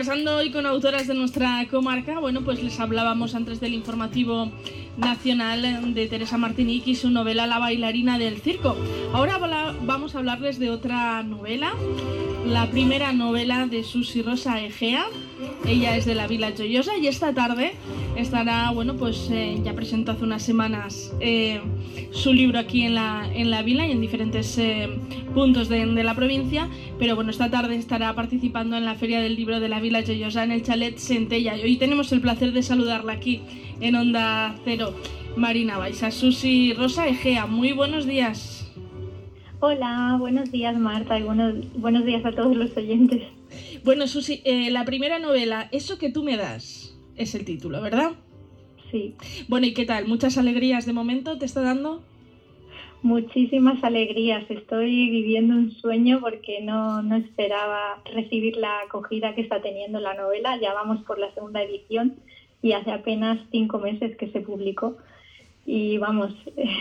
conversando hoy con autoras de nuestra comarca. Bueno, pues les hablábamos antes del informativo nacional de Teresa Martinic y su novela La bailarina del circo. Ahora vamos a hablarles de otra novela, la primera novela de Susi Rosa Egea. Ella es de la Vila Joiosa y esta tarde estará, bueno, pues ya presentó hace unas semanas su libro aquí en la Vila y en diferentes puntos de la provincia, pero bueno, esta tarde estará participando en la Feria del Libro de la Vila Joiosa en el Chalet Centella. Y hoy tenemos el placer de saludarla aquí en Onda Cero. Marina Baixa, Susi Rosa Egea, muy buenos días. Hola, buenos días Marta y buenos días a todos los oyentes. Bueno, Susi, la primera novela, Eso que tú me das, es el título, ¿verdad? Sí. Bueno, ¿y qué tal? ¿Muchas alegrías de momento te está dando? Muchísimas alegrías. Estoy viviendo un sueño porque no esperaba recibir la acogida que está teniendo la novela. Ya vamos por la segunda edición y hace apenas 5 meses que se publicó. Y vamos,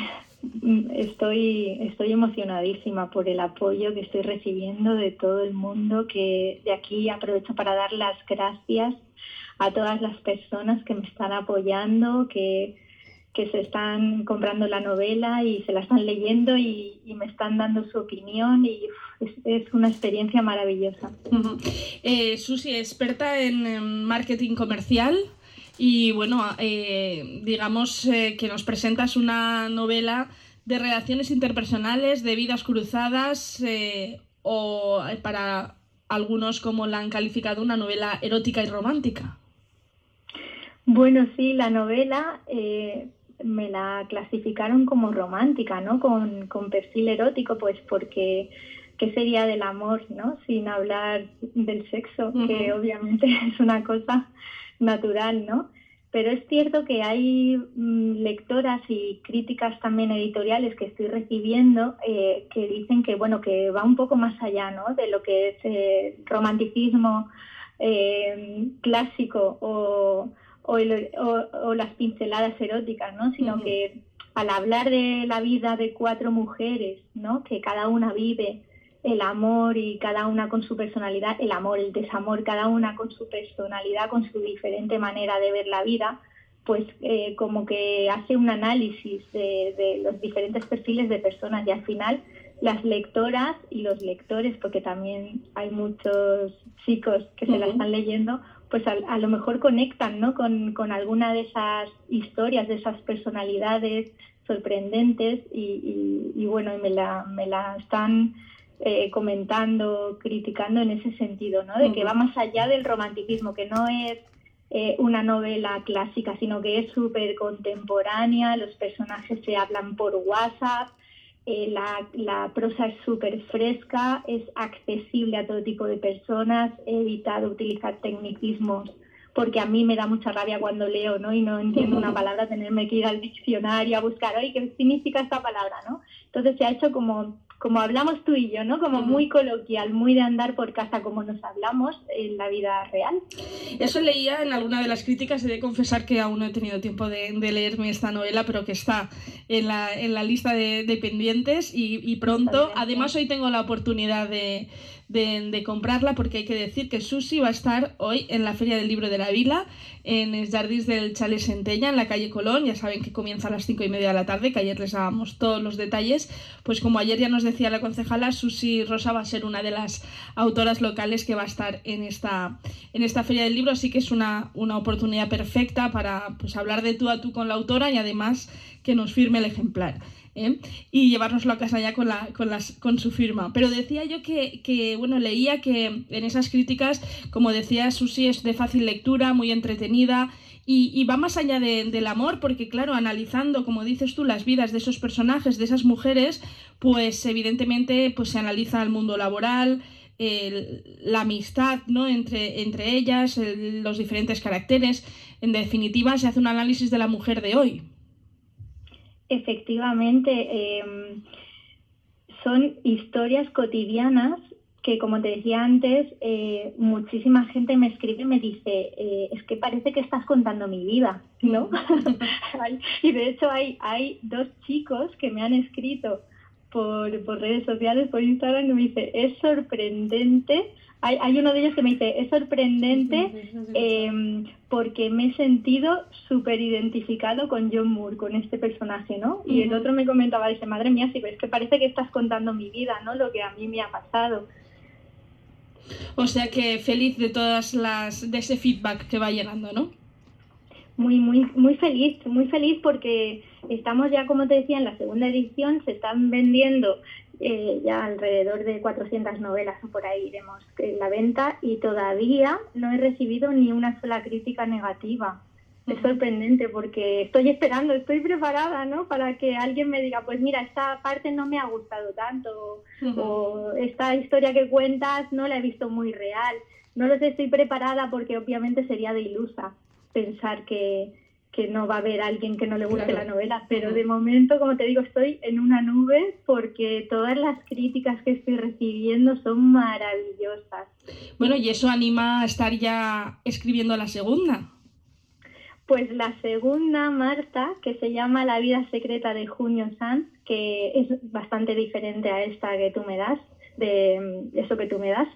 estoy emocionadísima por el apoyo que estoy recibiendo de todo el mundo, que de aquí aprovecho para dar las gracias a todas las personas que me están apoyando, que se están comprando la novela y se la están leyendo y me están dando su opinión y es una experiencia maravillosa. Uh-huh. Susi, experta en marketing comercial y bueno, digamos que nos presentas una novela de relaciones interpersonales, de vidas cruzadas o para algunos, como la han calificado, una novela erótica y romántica. Bueno, sí, la novela me la clasificaron como romántica, ¿no? Con perfil erótico, pues porque ¿qué sería del amor, no? Sin hablar del sexo, uh-huh, que obviamente es una cosa natural, ¿no? Pero es cierto que hay lectoras y críticas también editoriales que estoy recibiendo que dicen que, bueno, que va un poco más allá, ¿no? De lo que es romanticismo clásico o las pinceladas eróticas, ¿no? Sino uh-huh, que al hablar de la vida de 4 mujeres, ¿no? Que cada una vive el amor y cada una con su personalidad, el amor, el desamor, cada una con su personalidad, con su diferente manera de ver la vida, pues como que hace un análisis de los diferentes perfiles de personas y al final las lectoras y los lectores, porque también hay muchos chicos que se uh-huh, la están leyendo, pues a lo mejor conectan, ¿no? con alguna de esas historias, de esas personalidades sorprendentes y bueno, y me la están comentando, criticando en ese sentido, ¿no? De que va más allá del romanticismo, que no es una novela clásica, sino que es súper contemporánea, los personajes se hablan por WhatsApp, la prosa es súper fresca, es accesible a todo tipo de personas, he evitado utilizar tecnicismos porque a mí me da mucha rabia cuando leo, ¿no? Y no entiendo una palabra, tenerme que ir al diccionario a buscar, oye, ¿qué significa esta palabra, no? Entonces se ha hecho como hablamos tú y yo, ¿no? Como muy coloquial, muy de andar por casa, como nos hablamos en la vida real. Eso leía en alguna de las críticas, he de confesar que aún no he tenido tiempo de leerme esta novela, pero que está en la lista de pendientes y pronto. Además, hoy tengo la oportunidad de comprarla, porque hay que decir que Susi va a estar hoy en la Feria del Libro de la Vila, en el Jardins del Chalet Centella, en la calle Colón. Ya saben que comienza a las 5:30 de la tarde, que ayer les dábamos todos los detalles. Pues como ayer ya nos decía la concejala, Susi Rosa va a ser una de las autoras locales que va a estar en esta Feria del Libro, así que es una oportunidad perfecta para pues hablar de tú a tú con la autora y además que nos firme el ejemplar. Y llevárnoslo a casa ya con su firma. Pero decía yo que bueno, leía que en esas críticas, como decía Susi, es de fácil lectura, muy entretenida y va más allá del amor, porque claro, analizando, como dices tú, las vidas de esos personajes, de esas mujeres, pues evidentemente pues se analiza el mundo laboral, la amistad, ¿no? entre ellas, los diferentes caracteres. En definitiva, se hace un análisis de la mujer de hoy. Efectivamente, son historias cotidianas que, como te decía antes, muchísima gente me escribe y me dice, es que parece que estás contando mi vida, ¿no? Y de hecho hay 2 chicos que me han escrito por redes sociales, por Instagram, y me dice, es sorprendente Hay uno de ellos que me dice, es sorprendente porque me he sentido súper identificado con John Moore, con este personaje, ¿no? Y el otro me comentaba, dice, madre mía, sí, pero es que parece que estás contando mi vida, ¿no? Lo que a mí me ha pasado. O sea que feliz de de ese feedback que va llegando, ¿no? Muy feliz porque estamos ya, como te decía, en la segunda edición, se están vendiendo ya alrededor de 400 novelas o por ahí iremos en la venta y todavía no he recibido ni una sola crítica negativa. Es sorprendente porque estoy preparada, ¿no? Para que alguien me diga, pues mira, esta parte no me ha gustado tanto o esta historia que cuentas no la he visto muy real. No lo sé, estoy preparada porque obviamente sería de ilusa pensar que no va a haber alguien que no le guste la novela, pero de momento, como te digo, estoy en una nube porque todas las críticas que estoy recibiendo son maravillosas. Bueno, y eso anima a estar ya escribiendo la segunda. Pues la segunda, Marta, que se llama La vida secreta de Junio Sanz, que es bastante diferente a esta que tú me das, de eso que tú me das,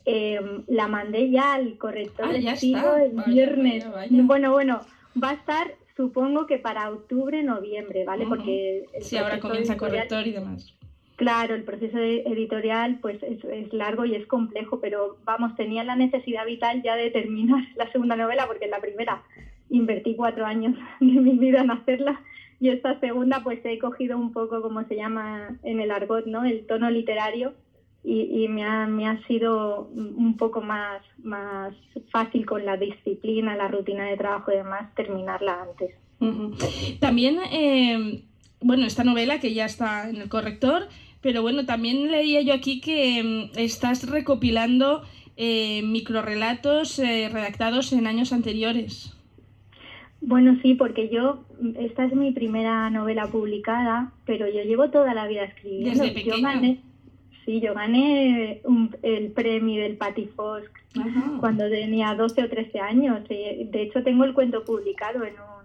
la mandé ya al corrector de estilo el viernes. Vaya. Bueno, va a estar, supongo que para octubre, noviembre, ¿vale? Porque sí, ahora comienza corrector y demás. Claro, el proceso editorial pues es largo y es complejo, pero vamos, tenía la necesidad vital ya de terminar la segunda novela, porque en la primera invertí 4 años de mi vida en hacerla, y esta segunda pues he cogido un poco, como se llama en el argot, ¿no? El tono literario, y me ha sido un poco más fácil con la disciplina, la rutina de trabajo y demás, terminarla antes. También, bueno, esta novela que ya está en el corrector, pero bueno, también leía yo aquí que estás recopilando microrrelatos redactados en años anteriores. Bueno, sí, porque esta es mi primera novela publicada, pero yo llevo toda la vida escribiendo. ¿Desde pequeña? Yo gané el premio del Patty Fosk cuando tenía 12 o 13 años. De hecho, tengo el cuento publicado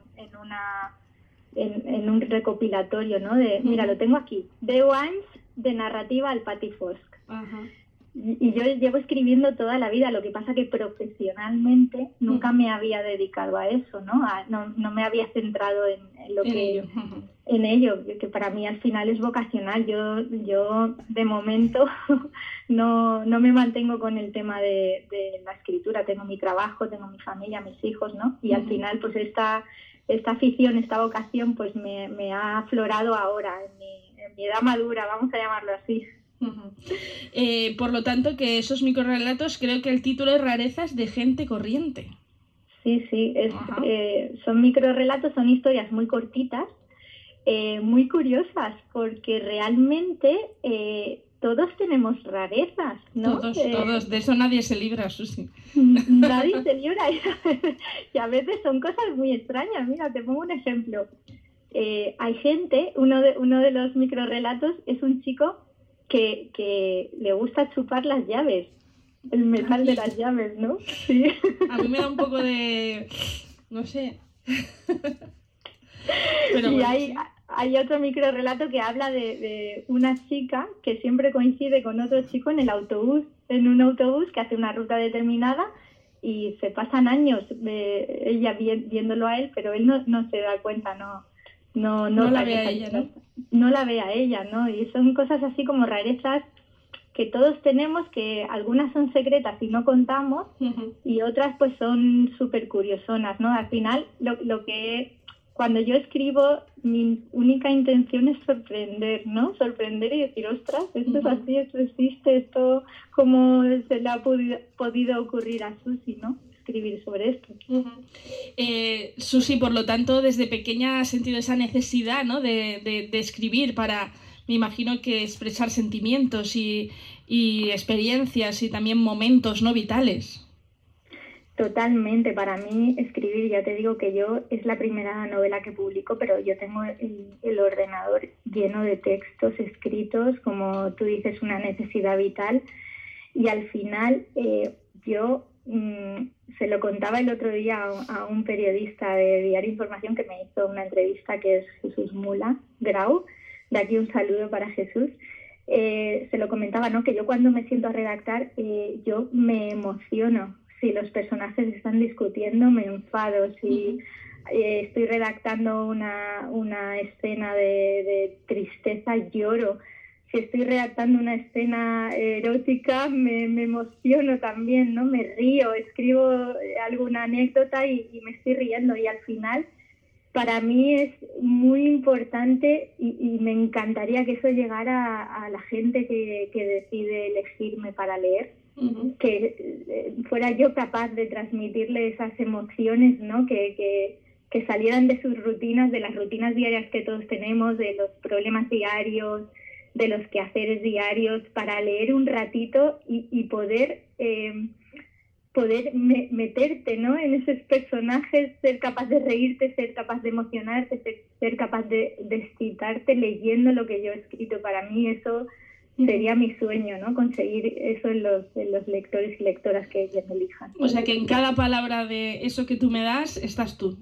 en un recopilatorio, ¿no? Mira, lo tengo aquí. 10 años de narrativa al Patty Fosk. Y yo llevo escribiendo toda la vida, lo que pasa que profesionalmente nunca me había dedicado a eso, ¿no? No me había centrado en ello, que para mí al final es vocacional. Yo de momento no me mantengo con el tema de la escritura. Tengo mi trabajo, tengo mi familia, mis hijos, ¿no? Y al final pues esta afición, esta vocación pues me ha aflorado ahora, en mi edad madura, vamos a llamarlo así. Por lo tanto, que esos microrelatos, creo que el título es Rarezas de gente corriente. Sí, son microrelatos, son historias muy cortitas, muy curiosas, porque realmente todos tenemos rarezas, ¿no? Todos, de eso nadie se libra, Susi. Nadie se libra, y a veces son cosas muy extrañas. Mira, te pongo un ejemplo. Hay gente, uno de los microrelatos es un chico que le gusta chupar las llaves, el metal de las llaves, ¿no? Sí. A mí me da un poco de... no sé. Pero y bueno, hay otro microrelato que habla de una chica que siempre coincide con otro chico en un autobús que hace una ruta determinada, y se pasan años ella viéndolo a él, pero él no se da cuenta, no la ve a ella, ¿no? No la ve a ella, ¿no? Y son cosas así como rarezas que todos tenemos, que algunas son secretas y no contamos, y otras pues son súper curiosonas, ¿no? Al final, cuando yo escribo, mi única intención es sorprender, ¿no? Sorprender y decir, ostras, esto es así, esto existe, esto, ¿cómo se le ha podido ocurrir a Susi, ¿no? Escribir sobre esto. Susi, por lo tanto, desde pequeña ha sentido esa necesidad, ¿no? de escribir para, me imagino, que expresar sentimientos y experiencias y también momentos, ¿no? vitales. Totalmente. Para mí escribir, ya te digo que es la primera novela que publico, pero yo tengo el ordenador lleno de textos escritos, como tú dices, una necesidad vital, y al final yo se lo contaba el otro día a un periodista de Diario Información que me hizo una entrevista, que es Jesús Mula Grau. De aquí un saludo para Jesús. se lo comentaba, ¿no? Que yo cuando me siento a redactar, yo me emociono. Si los personajes están discutiendo, me enfado. Si estoy redactando una escena de tristeza, lloro. Si estoy redactando una escena erótica, me emociono también, ¿no? Me río, escribo alguna anécdota y me estoy riendo. Y al final, para mí es muy importante y me encantaría que eso llegara a la gente que decide elegirme para leer, que fuera yo capaz de transmitirle esas emociones, ¿no? Que salieran de sus rutinas, de las rutinas diarias que todos tenemos, de los problemas diarios, de los quehaceres diarios, para leer un ratito y poder meterte, ¿no? En esos personajes, ser capaz de reírte, ser capaz de emocionarte, ser capaz de excitarte leyendo lo que yo he escrito. Para mí eso sería mi sueño, ¿no? Conseguir eso en los lectores y lectoras que me elijan. O sea que en cada palabra de eso que tú me das estás tú,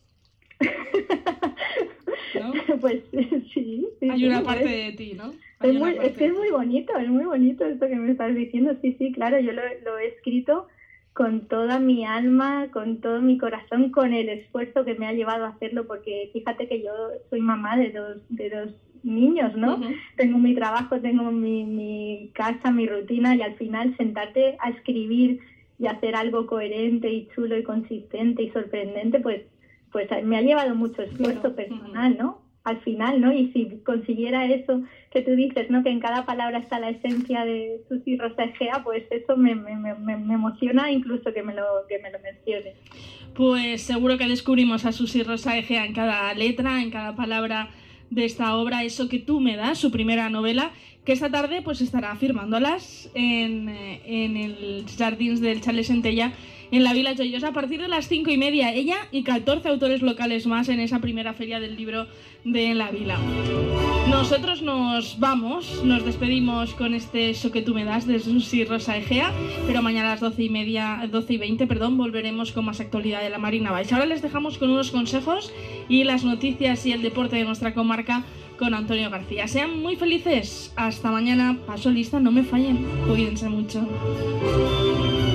¿no? Pues sí. Hay una parte de ti, ¿no? Es muy bonito esto que me estás diciendo. Sí, claro, yo lo he escrito con toda mi alma, con todo mi corazón, con el esfuerzo que me ha llevado a hacerlo, porque fíjate que yo soy mamá de dos niños, ¿no? Tengo mi trabajo, tengo mi casa, mi rutina, y al final sentarte a escribir y hacer algo coherente y chulo y consistente y sorprendente, pues me ha llevado mucho esfuerzo personal, ¿no? Al final, ¿no? Y si consiguiera eso que tú dices, ¿no? Que en cada palabra está la esencia de Susi Rosa Egea, pues eso me emociona incluso que me lo menciones. Pues seguro que descubrimos a Susi Rosa Egea en cada letra, en cada palabra de esta obra, Eso que tú me das, su primera novela, que esta tarde pues estará firmándolas en el Jardins del Chalet Centella, en la Vila Joiosa, a partir de las 5:30, ella y 14 autores locales más en esa primera feria del libro de la Vila. Nosotros nos vamos, nos despedimos con este Eso que tú me das de Susi Rosa Egea, pero mañana a las 12:20, volveremos con más actualidad de la Marina Valls. Ahora les dejamos con unos consejos y las noticias y el deporte de nuestra comarca con Antonio García. Sean muy felices, hasta mañana, paso lista, no me fallen, cuídense mucho.